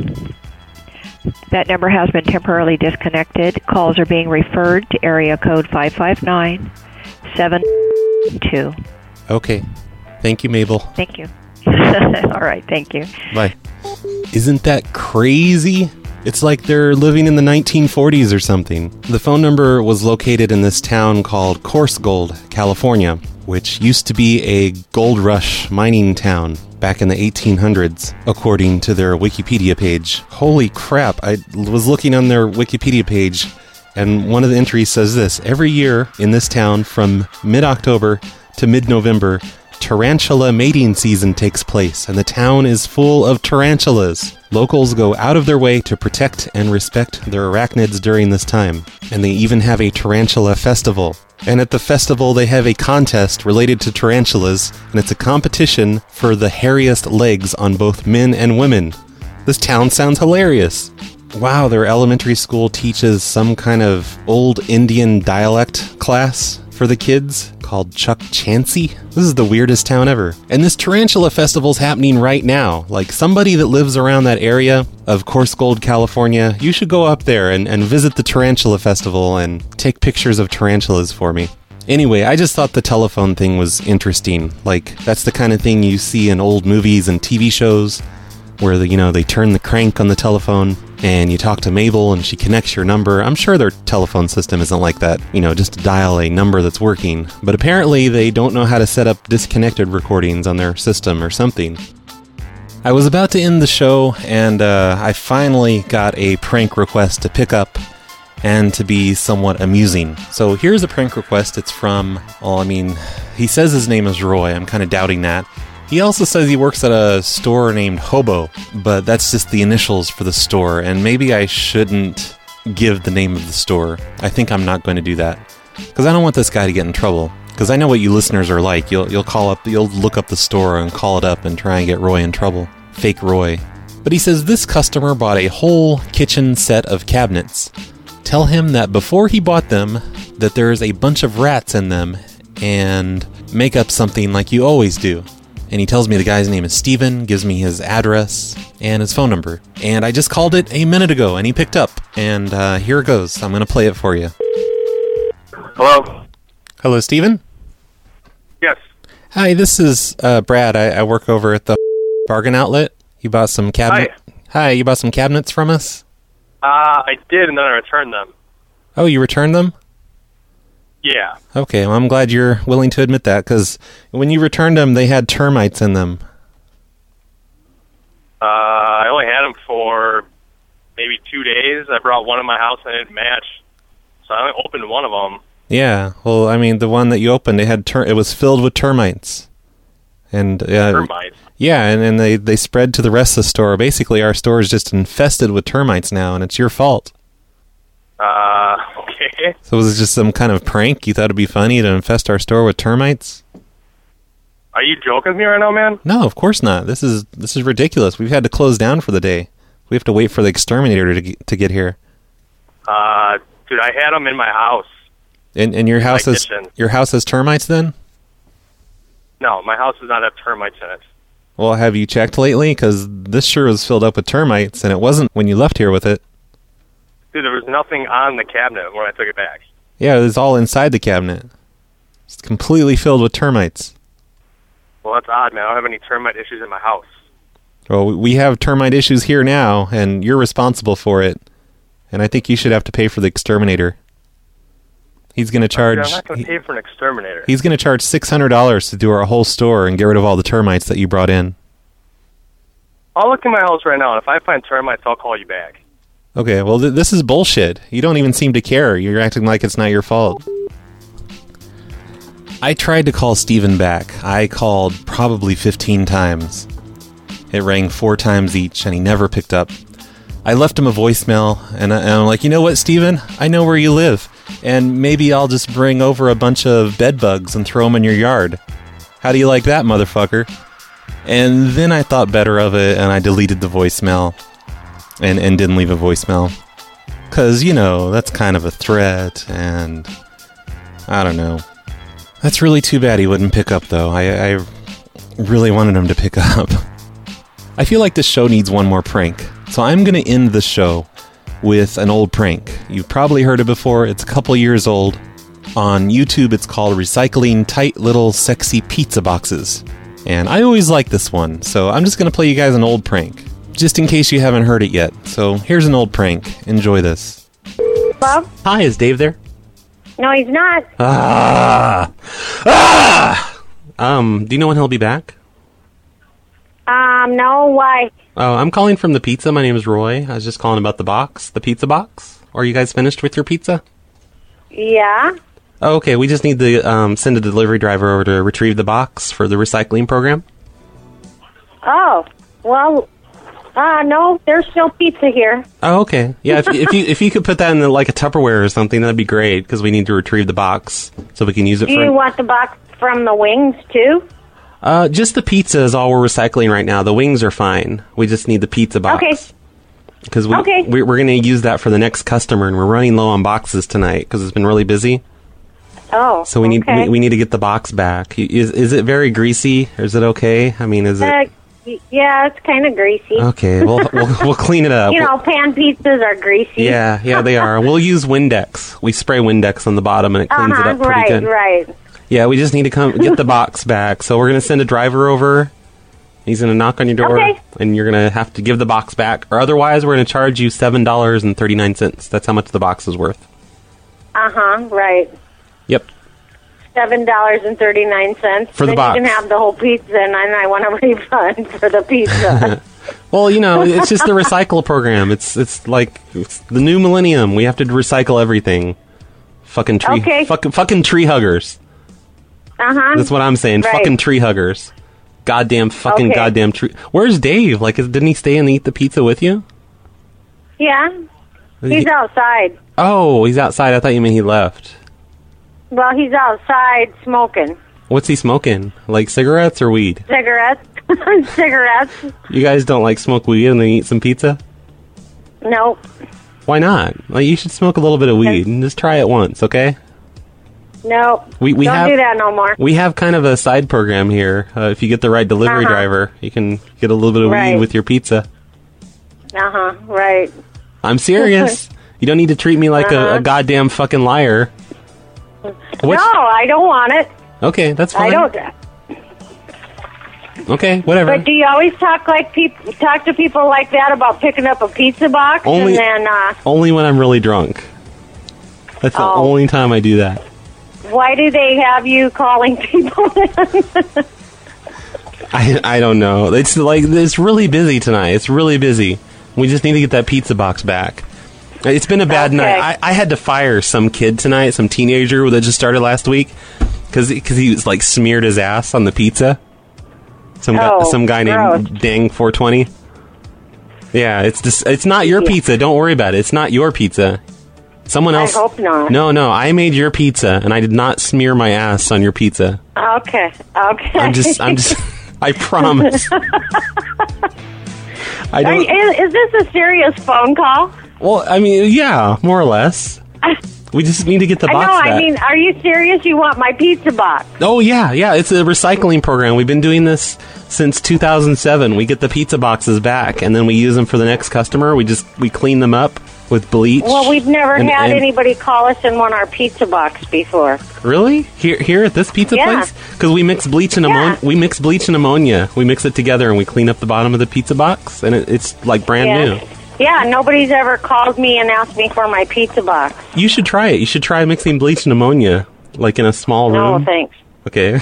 That number has been temporarily disconnected. Calls are being referred to area code five five nine seven two. Okay. Thank you, Mabel. Thank you. All right, thank you. Bye. Isn't that crazy? It's like they're living in the nineteen forties or something. The phone number was located in this town called Coarse Gold, California, which used to be a gold rush mining town back in the eighteen hundreds, according to their Wikipedia page. Holy crap, I was looking on their Wikipedia page, and one of the entries says this: every year in this town from mid-October to mid-November, tarantula mating season takes place, and the town is full of tarantulas. Locals go out of their way to protect and respect their arachnids during this time, and they even have a tarantula festival. And at the festival, they have a contest related to tarantulas, and it's a competition for the hairiest legs on both men and women. This town sounds hilarious. Wow, their elementary school teaches some kind of old Indian dialect class for the kids called Chuck Chansey. This is the weirdest town ever. And this tarantula festival's happening right now. Like, somebody that lives around that area of Coarse Gold, California, you should go up there and, and visit the tarantula festival and take pictures of tarantulas for me. Anyway, I just thought the telephone thing was interesting. Like, that's the kind of thing you see in old movies and T V shows where, the, you know, they turn the crank on the telephone and you talk to Mabel and she connects your number. I'm sure their telephone system isn't like that, you know, just to dial a number that's working. But apparently they don't know how to set up disconnected recordings on their system or something. I was about to end the show, and uh, I finally got a prank request to pick up and to be somewhat amusing. So here's a prank request. It's from, well, I mean, he says his name is Roy. I'm kind of doubting that. He also says he works at a store named Hobo, but that's just the initials for the store, and maybe I shouldn't give the name of the store. I think I'm not going to do that, because I don't want this guy to get in trouble, because I know what you listeners are like. You'll you'll call up, you'll look up the store and call it up and try and get Roy in trouble. Fake Roy. But he says this customer bought a whole kitchen set of cabinets. Tell him that before he bought them, that there's a bunch of rats in them, and make up something like you always do. And he tells me the guy's name is Steven, gives me his address and his phone number. And I just called it a minute ago, and he picked up. And uh, here it goes. I'm going to play it for you. Hello? Hello, Steven? Yes. Hi, this is uh, Brad. I, I work over at the bargain outlet. You bought some cabinet. Hi. Hi, you bought some cabinets from us? Uh, I did, and then I returned them. Oh, you returned them? Yeah. Okay, well, I'm glad you're willing to admit that, because when you returned them, they had termites in them. Uh, I only had them for maybe two days. I brought one in my house and it didn't match, so I only opened one of them. Yeah, well, I mean, the one that you opened, it had ter- it was filled with termites. And uh, Termites? Yeah, and, and they, they spread to the rest of the store. Basically, our store is just infested with termites now, and it's your fault. Uh, okay. So was it just some kind of prank? You thought it'd be funny to infest our store with termites? Are you joking with me right now, man? No, of course not. This is this is ridiculous. We've had to close down for the day. We have to wait for the exterminator to get, to get here. Uh, dude, I had them in my house. And and your house my has kitchen. your house has termites then? No, my house does not have termites in it. Well, have you checked lately? Because this sure was filled up with termites, and it wasn't when you left here with it. Dude, there was nothing on the cabinet when I took it back. Yeah, it was all inside the cabinet. It's completely filled with termites. Well, that's odd, man. I don't have any termite issues in my house. Well, we have termite issues here now, and you're responsible for it. And I think you should have to pay for the exterminator. He's going to charge... Dude, I'm not going to pay for an exterminator. He's going to charge six hundred dollars to do our whole store and get rid of all the termites that you brought in. I'll look in my house right now, and if I find termites, I'll call you back. Okay, well, th- this is bullshit. You don't even seem to care. You're acting like it's not your fault. I tried to call Steven back. I called probably fifteen times. It rang four times each, and he never picked up. I left him a voicemail, and, I, and I'm like, you know what, Steven? I know where you live, and maybe I'll just bring over a bunch of bed bugs and throw them in your yard. How do you like that, motherfucker? And then I thought better of it, and I deleted the voicemail. And, and didn't leave a voicemail. Because, you know, that's kind of a threat, and I don't know. That's really too bad he wouldn't pick up, though. I, I really wanted him to pick up. I feel like this show needs one more prank, so I'm going to end the show with an old prank. You've probably heard it before. It's a couple years old. On YouTube, it's called Recycling Tight Little Sexy Pizza Boxes. And I always like this one, so I'm just going to play you guys an old prank, just in case you haven't heard it yet. So here's an old prank. Enjoy this. Hello? Hi, is Dave there? No, he's not. Ah! Ah! Um, do you know when he'll be back? Um, no, why? Oh, I'm calling from the pizza. My name is Roy. I was just calling about the box, the pizza box. Are you guys finished with your pizza? Yeah. Oh, okay, we just need to um, send a delivery driver over to retrieve the box for the recycling program. Oh, well, uh, no, there's no pizza here. Oh, okay. Yeah, if, if you if you could put that in the, like a Tupperware or something, that'd be great, because we need to retrieve the box so we can use it Do for... you want the box from the wings, too? Uh, just the pizza is all we're recycling right now. The wings are fine. We just need the pizza box. Okay. Because we, okay. we, we're going to use that for the next customer, and we're running low on boxes tonight because it's been really busy. Oh, So we need okay. we, we need to get the box back. Is is it very greasy, or is it okay? I mean, is it... Uh, y- yeah, it's kind of greasy. Okay, we'll, we'll, we'll clean it up. You know, pan pizzas are greasy. Yeah, yeah, they are. We'll use Windex. We spray Windex on the bottom, and it cleans uh-huh, it up pretty right, good. right. Yeah, we just need to come get the box back. So we're going to send a driver over. He's going to knock on your door, Okay. and you're going to have to give the box back. Or otherwise, we're going to charge you seven dollars and thirty-nine cents. That's how much the box is worth. Uh-huh, right. Yep. seven dollars and thirty-nine cents. For the then box. you can have the whole pizza, and then I want a refund for the pizza. Well, you know, it's just the recycle program. It's it's like it's the new millennium. We have to recycle everything. Fucking tree, Okay. fucking, fucking tree huggers. Uh-huh. That's what I'm saying. Right. Fucking tree huggers. Goddamn fucking Okay. goddamn tree. Where's Dave? Like, is, didn't he stay and eat the pizza with you? Yeah. He's He- outside. Oh, he's outside. I thought you meant he left. Well, he's outside smoking What's he smoking? Like cigarettes or weed? cigarettes. Cigarettes. You guys don't like smoke weed and then eat some pizza? Nope. Why not? Like, you should smoke a little bit of weed and just try it once, okay? Nope. We- we Don't have- do that no more. We have kind of a side program here. Uh, if you get the right delivery Uh-huh. driver, you can get a little bit of Right. weed with your pizza. Uh-huh, right. I'm serious. You don't need to treat me like a, Uh-huh. a goddamn fucking liar. What's- No, I don't want it. Okay, that's fine. I don't. Okay, whatever. But do you always talk like people talk to people like that about picking up a pizza box Only- and then uh, Only when I'm really drunk. That's the Oh. only time I do that. why do they have you calling people? I I don't know. It's like it's really busy tonight. It's really busy. We just need to get that pizza box back. It's been a bad Okay. night. I, I had to fire some kid tonight, some teenager that just started last week, because he was like smeared his ass on the pizza. Some guy, Oh, some guy named gross. Dang four twenty. Yeah, it's just it's not your pizza. Don't worry about it. It's not your pizza. Someone I else. hope not. No, no. I made your pizza, and I did not smear my ass on your pizza. Okay, okay. I'm just. I'm just. I promise. I Are don't. you- is, is this a serious phone call? Well, I mean, yeah, more or less. We just need to get the I box know. back. I mean, are you serious? You want my pizza box? Oh yeah, yeah. It's a recycling program. We've been doing this since two thousand seven. We get the pizza boxes back, and then we use them for the next customer. We just we clean them up with bleach. Well, we've never and- had and- anybody call us and want our pizza box before. Really? Here, here at this pizza Yeah. place? Because we mix bleach and ammonia. We mix bleach and ammonia. We mix it together and we clean up the bottom of the pizza box, and it, it's like brand Yeah. new. Yeah, nobody's ever called me and asked me for my pizza box. You should try it. You should try mixing bleach and ammonia, like in a small room. No, thanks. Okay.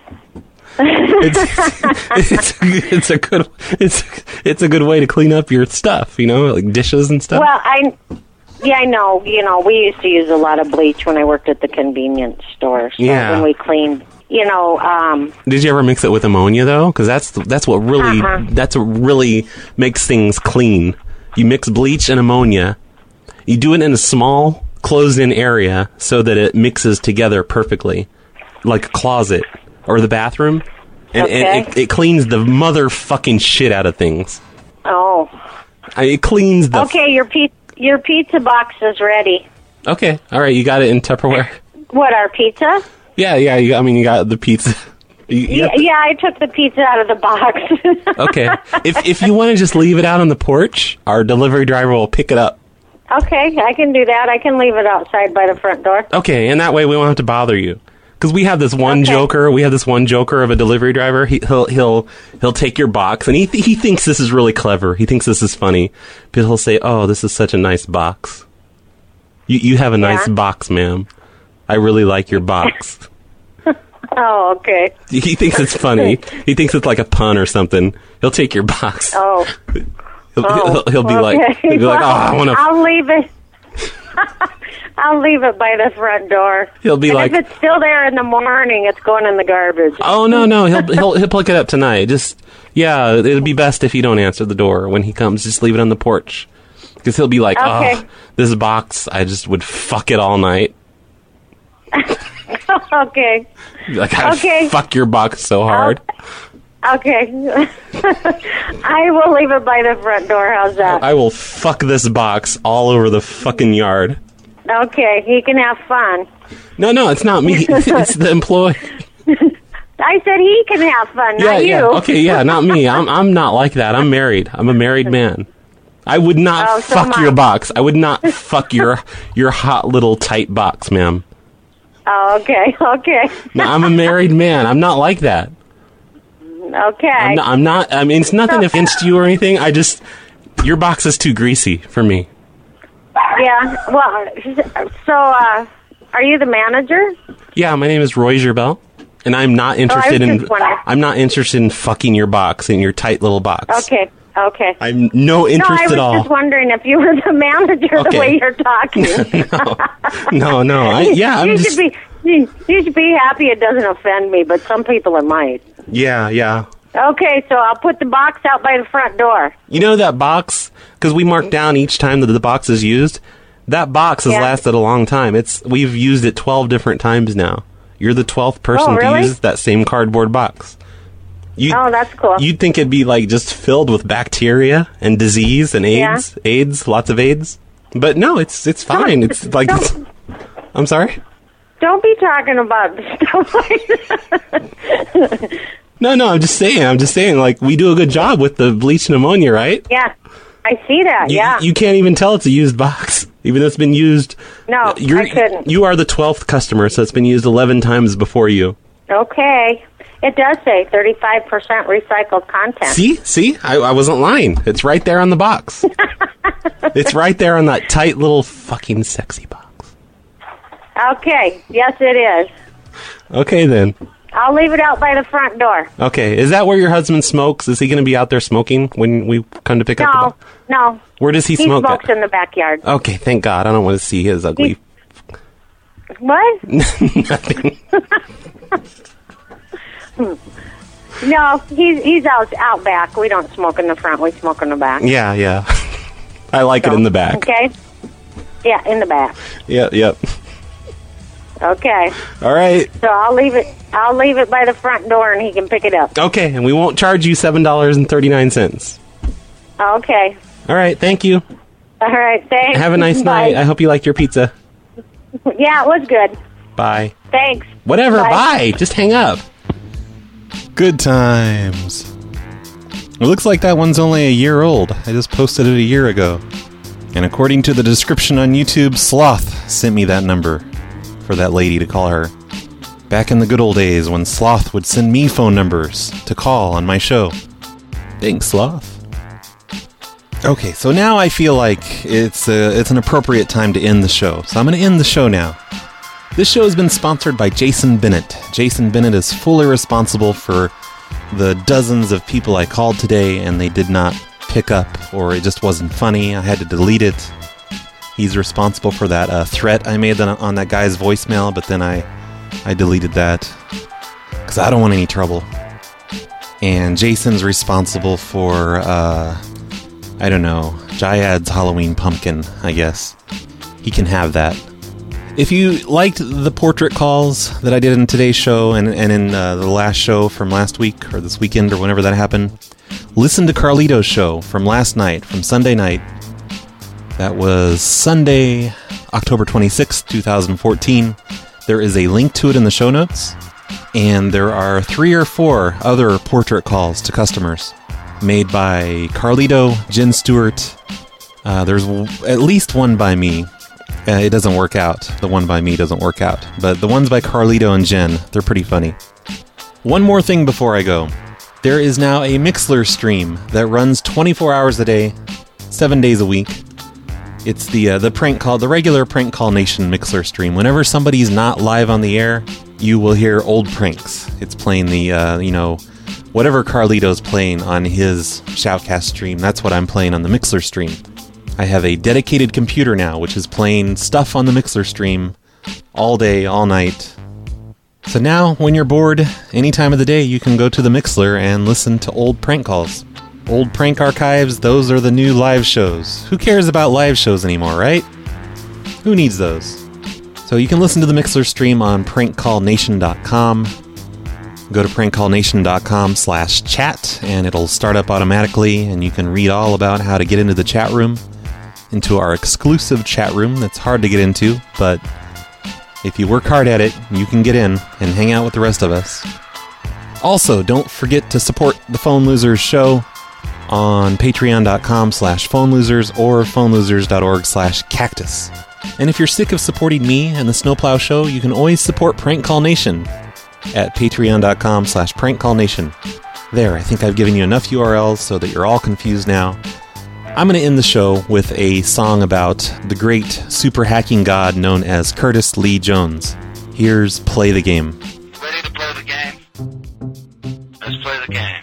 it's, it's, it's a good it's it's a good way to clean up your stuff, you know, like dishes and stuff. Well, I yeah, I know. You know, we used to use a lot of bleach when I worked at the convenience store. So Yeah. when we cleaned, you know, um, Did you ever mix it with ammonia though? Because that's that's what really Uh-huh. that's what really makes things clean. You mix bleach and ammonia. You do it in a small, closed-in area so that it mixes together perfectly, like a closet or the bathroom, and, Okay. and it, it cleans the motherfucking shit out of things. oh, I, it cleans the. okay. Your pi- your pizza box is ready. Okay, all right, you got it in Tupperware. What, our pizza? Yeah, yeah. You, I mean, you got the pizza. You, you Yeah, have to- yeah, I took the pizza out of the box. okay. If if you want to just leave it out on the porch, our delivery driver will pick it up. Okay, I can do that. I can leave it outside by the front door. Okay, and that way we won't have to bother you. Because we have this one Okay. joker, we have this one joker of a delivery driver. He, he'll he'll he'll take your box, and he he thinks this is really clever. He thinks this is funny, but he'll say, "Oh, this is such a nice box. You you have a nice Yeah. box, ma'am. I really like your box." Oh, okay. He thinks it's funny. He thinks it's like a pun or something. He'll take your box. Oh. He'll, oh. he'll, he'll be okay. like, he'll be like, "Oh, I want to." I'll leave it. I'll leave it by the front door. He'll be and like- if it's still there in the morning, it's going in the garbage. Oh no no he'll he'll he'll pick it up tonight. Just yeah, it'd be best if you don't answer the door when he comes. Just leave it on the porch because he'll be like, Okay. "Oh, this box, I just would fuck it all night. Okay. Like I Okay. fuck your box so hard." Okay. I will leave it by the front door. How's that? I will fuck this box all over the fucking yard. Okay, he can have fun. No no, it's not me. It's the employee. I said he can have fun, Yeah not yeah. you. Okay yeah, not me. I'm I'm not like that. I'm married. I'm a married man. I would not Oh, so fuck am your I. box. I would not fuck your your hot little tight box, ma'am. Oh, okay, okay. No, I'm a married man. I'm not like that. Okay. I'm not, I'm not. I mean, it's nothing against you or anything. I just your box is too greasy for me. Yeah, well, so, uh, are you the manager? Yeah, my name is Roy Gerbel, and I'm not interested was in. just wondering. I'm not interested in fucking your box in your tight little box. Okay, okay. I'm no interest no, I was at all. just wondering if you were the manager Okay. the way you're talking. No, no. I, yeah, I'm you just. should be. You you should be happy it doesn't offend me, but some people it might. Yeah, yeah. Okay, so I'll put the box out by the front door. You know that box? Because we mark down each time that the box is used. That box has Yeah. lasted a long time. It's we've used it twelve different times now. You're the twelfth person Oh, really? to use that same cardboard box. You, Oh, that's cool. You'd think it'd be like just filled with bacteria and disease and Yeah. AIDS, AIDS, lots of AIDS. But no, it's it's fine. It's like it's, I'm sorry. Don't be talking about stuff like that. No, no, I'm just saying. I'm just saying. Like we do a good job with the bleach and ammonia, right? Yeah, I see that. You, yeah. you can't even tell it's a used box, even though it's been used. no, You're, I couldn't. You are the twelfth customer, so it's been used eleven times before you. Okay. It does say thirty-five percent recycled content. See? See? I, I wasn't lying. It's right there on the box. It's right there on that tight little fucking sexy box. Okay. Yes, it is. Okay, then. I'll leave it out by the front door. Okay. Is that where your husband smokes? Is he going to be out there smoking when we come to pick up the No, box? no. Where does he, He smoke smokes at? in the backyard. Okay, thank God. I don't want to see his ugly... What? Nothing. No, he's he's out out back. We don't smoke in the front. We smoke in the back. Yeah, yeah. I like it in the back. Okay. Yeah, in the back. Yep, yep. Okay. All right. So I'll leave it. I'll leave it by the front door, and he can pick it up. Okay, and we won't charge you seven dollars and thirty-nine cents. Okay. All right, thank you. All right. Thanks. Have a nice Bye. night. I hope you liked your pizza. Yeah, it was good. Bye. Thanks. Whatever, Bye. bye. Just hang up. Good times. It looks like that one's only a year old. I just posted it a year ago. And according to the description on YouTube, Sloth sent me that number for that lady to call her. Back in the good old days when Sloth would send me phone numbers to call on my show. Thanks, Sloth. Okay, so now I feel like it's a, it's an appropriate time to end the show. So I'm going to end the show now. This show has been sponsored by Jason Bennett. Jason Bennett is fully responsible for the dozens of people I called today and they did not pick up, or it just wasn't funny. I had to delete it. He's responsible for that uh, threat I made on, on that guy's voicemail, but then I, I deleted that because I don't want any trouble. And Jason's responsible for, uh, I don't know, Jayad's Halloween pumpkin, I guess. He can have that. If you liked the portrait calls that I did in today's show and, and in uh, the last show from last week or this weekend or whenever that happened, listen to Carlito's show from last night, from Sunday night. That was Sunday, October twenty-sixth, twenty fourteen. There is a link to it in the show notes. And there are three or four other portrait calls to customers made by Carlito, Jen Stewart. Uh, there's w- at least one by me. Uh, it doesn't work out. The one by me doesn't work out. But the ones by Carlito and Jen, they're pretty funny. One more thing before I go. There is now a Mixlr stream that runs twenty-four hours a day, seven days a week. It's the uh, the prank call, the regular Prank Call Nation Mixlr stream. Whenever somebody's not live on the air, you will hear old pranks. It's playing the, uh, you know, whatever Carlito's playing on his Shoutcast stream. That's what I'm playing on the Mixlr stream. I have a dedicated computer now, which is playing stuff on the Mixlr stream all day, all night. So now, when you're bored, any time of the day, you can go to the Mixlr and listen to old prank calls. Old prank archives, those are the new live shows. Who cares about live shows anymore, right? Who needs those? So you can listen to the Mixlr stream on prank call nation dot com. Go to prank call nation dot com slash chat, and it'll start up automatically, and you can read all about how to get into the chat room, into our exclusive chat room that's hard to get into, but if you work hard at it, you can get in and hang out with the rest of us. Also, don't forget to support the Phone Losers show on patreon dot com slash phone losers or phone losers dot org slash cactus. And if you're sick of supporting me and the Snowplow Show, you can always support Prank Call Nation at patreon dot com slash prank call nation. There, I think I've given you enough U R Ls so that you're all confused now. I'm going to end the show with a song about the great super hacking god known as Curtis Lee Jones. Here's Play the Game. Ready to play the game? Let's play the game.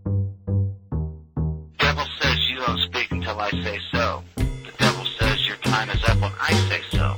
Devil says you don't speak until I say so. The devil says your time is up when I say so.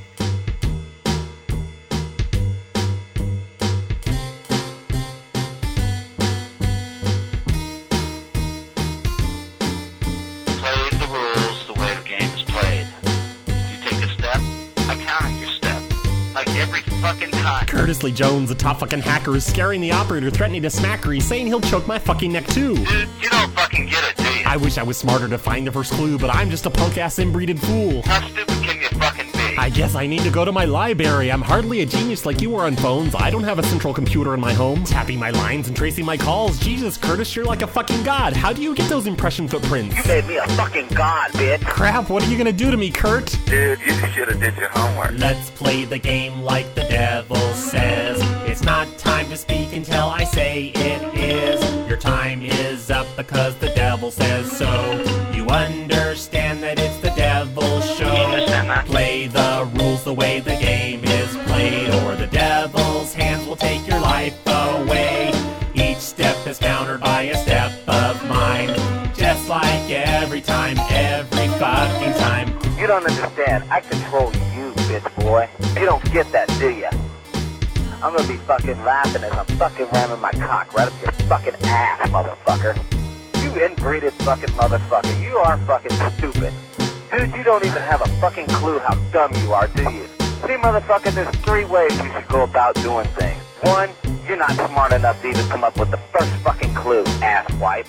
Play the rules the way the game is played. If you take a step, I counter your step. Like every fucking time. Curtis Lee Jones, a top fucking hacker, is scaring the operator, threatening to smack her. He's saying he'll choke my fucking neck too. Dude, you don't fucking get it, do you? I wish I was smarter to find the first clue, but I'm just a punk-ass inbreeded fool. How stupid can you fucking be? I guess I need to go to my library. I'm hardly a genius like you are on phones. I don't have a central computer in my home, tapping my lines and tracing my calls. Jesus, Curtis, you're like a fucking god. How do you get those impression footprints? You made me a fucking god, bitch. Crap, what are you gonna do to me, Kurt? Dude, you should have did your homework. Let's play the game like the devil says. It's not time to speak until I say it is. Your time is up because the devil says so. You understand that it's the devil's show. Play the rules the way the game is played, or the devil's hands will take your life away. Each step is countered by a step of mine. Just like every time, every fucking time. You don't understand. I control you, bitch boy. You don't get that, do ya? I'm gonna be fucking laughing as I'm fucking ramming my cock right up your fucking ass, motherfucker. You inbreeded fucking motherfucker. You are fucking stupid. Dude, you don't even have a fucking clue how dumb you are, do you? See, motherfucker, there's three ways you should go about doing things. One, you're not smart enough to even come up with the first fucking clue, asswipe.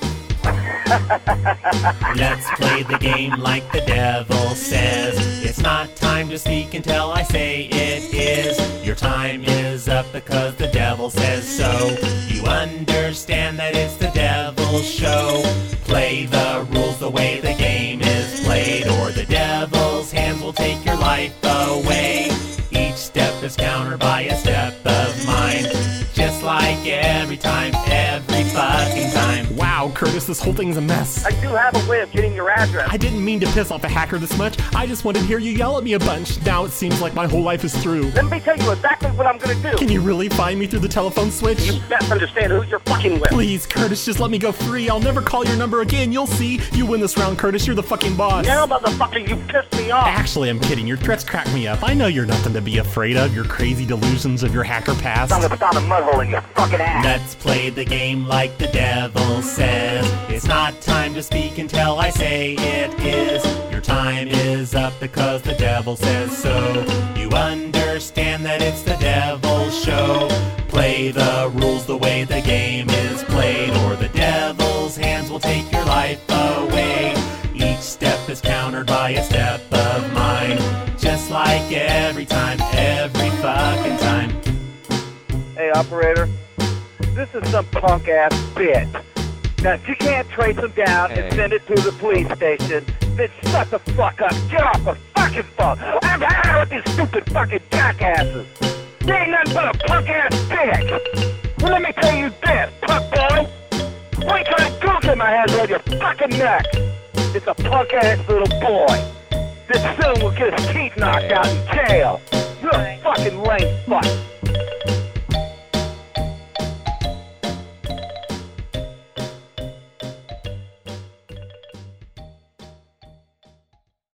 Let's play the game like the devil says. It's not time to speak until I say it is. Your time is up because the devil says so. You understand that it's the devil's show. Play the rules the way the game is played, or the devil's hands will take your life away. Each step is countered by a step of mine. Just like every time, every fucking time. Wow, Curtis, this whole thing's a mess. I do have a way of getting your address. I didn't mean to piss off a hacker this much. I just wanted to hear you yell at me a bunch. Now it seems like my whole life is through. Let me tell you exactly what I'm gonna do. Can you really find me through the telephone switch? You best understand who you're fucking with. Please, Curtis, just let me go free. I'll never call your number again. You'll see. You win this round, Curtis. You're the fucking boss. Yeah, motherfucker, you pissed me off. Actually, I'm kidding. Your threats crack me up. I know you're nothing to be afraid of. Your crazy delusions of your hacker past. I'm gonna start a mud hole in your fucking ass. Let's play the game like the devil says. It's not time to speak until I say it is. Your time is up because the devil says so. You understand that it's the devil's show. Play the rules the way the game is played, or the devil's hands will take your life away. Each step is countered by a step of mine. Just like every time, every fucking time. Hey, operator. This is some punk ass bitch. Now, if you can't trace him down and send it to the police station, then shut the fuck up. Get off the fucking phone. I'm out with these stupid fucking jackasses. You ain't nothing but a punk ass bitch. Well, let me tell you this, punk boy. Why you trying to goose in my head around your fucking neck? It's a punk ass little boy. This soon will get his teeth knocked out in jail. You're a fucking lame fuck.